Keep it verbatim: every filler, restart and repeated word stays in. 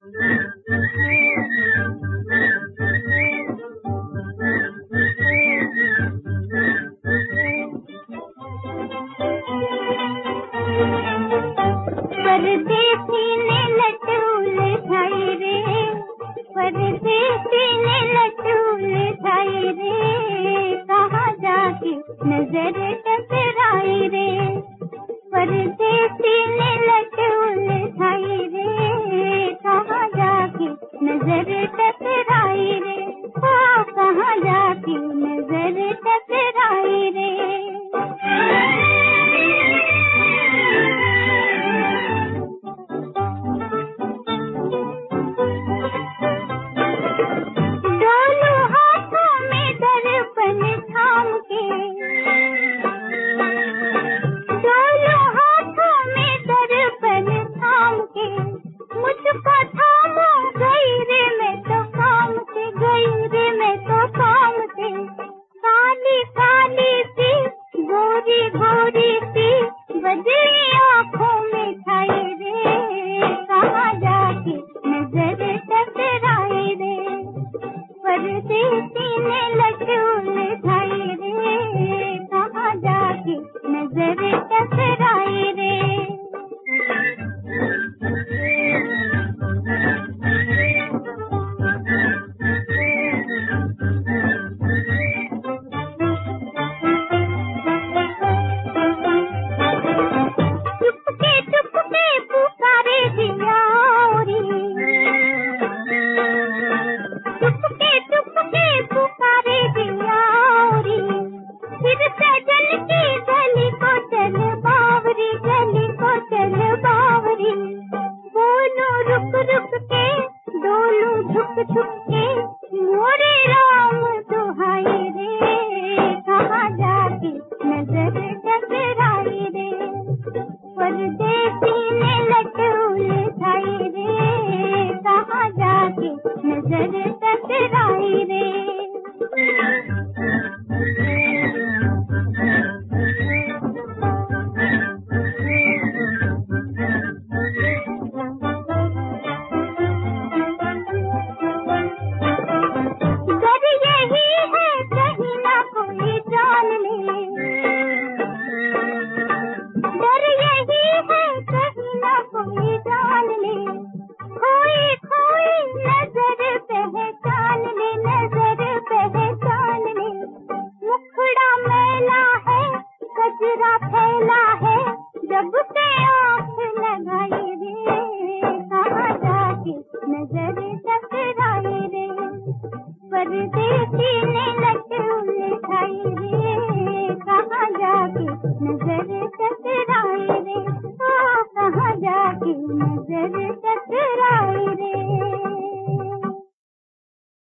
परदेसी ने लटूल खाई रे, परदेसी ने लटूल खाई रे, कहाँ जाके नजर टकराई रे। परदेसी ने लटूल खाई रे, कहाँ जाके नजर टकराई रे, हाँ कहाँ जाके नजर टकराई रे। गोरी सी बदली आँखों में छाई रे, कहाँ जाके नजर टकराई रे। परदेसी ने लटूल खाई रे, कहाँ जाके नजर टकराई रे। रुक रुक के डोलू झुक झुक के, मोरे राम दुहाई रे, कहाँ जाके नजर टकराई रे। परदेसी ने लटूल खाई रे, कहाँ जाके नजर टकराई रे। फैला है जब से आँख लगाई रे, कहाँ जाके नजर टकराई रे। परदेसी ने लटूल खाई रे, कहाँ जाके नजर टकराई रे, ओ कहाँ जाके नजर टकराई रे।